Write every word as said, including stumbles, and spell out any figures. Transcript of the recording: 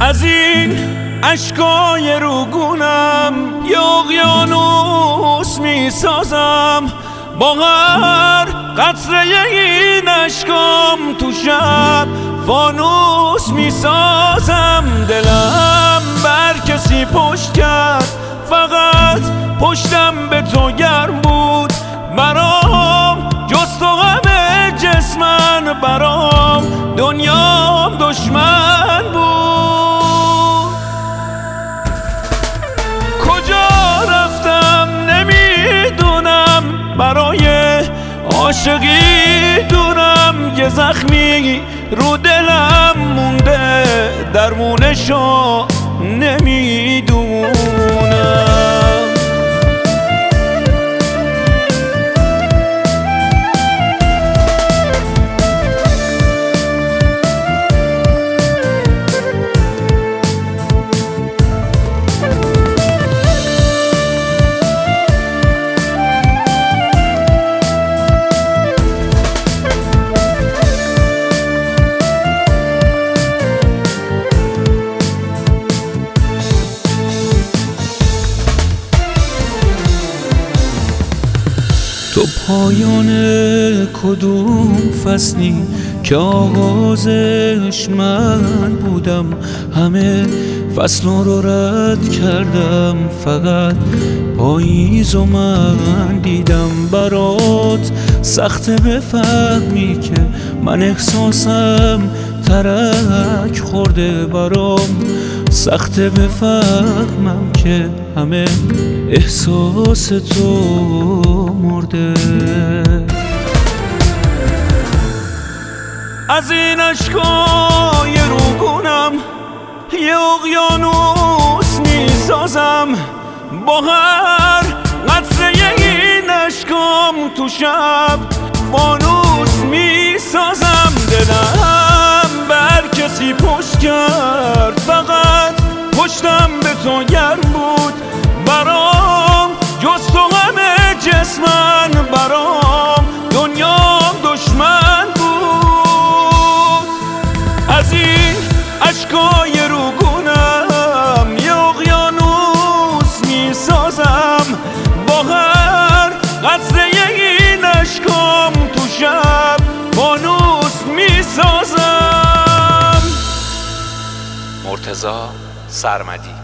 از این اشکای روگونم یه اقیانوس می سازم، با هر قطره این اشکام تو شب فانوس می سازم. دلم بر کسی پشت کرد، فقط پشتم به تو گرم بود. برام جز تو همه جسمن، برام دنیام دشمن بود. کجا رفتم نمیدونم، برای عاشقی دونم یه زخمی رو دلم مونده، درمونشو نمیدونم. تو پایان کدوم فصلی که آغازش من بودم؟ همه فصل رو رد کردم، فقط پاییز و من دیدم. برات سخته بفهمی که من احساسم ترک خورده، برام سخته بفهمم که همه احساس تو مرده. از این اشکای روگونم یه اقیانوس می سازم، با هر قطره این اشکام تو شب فانوس می سازم. دلم بر کسی پشت کرد، فقط پشتم به تو گرم بود. برام جز تو همه جسمن، برام دنیام دشمن بود. از این اشکای روگونم یه اقیانوس می سازم، با هر قطره این اشکام تو شب فانوس می سازم. مرتضی سرمدی.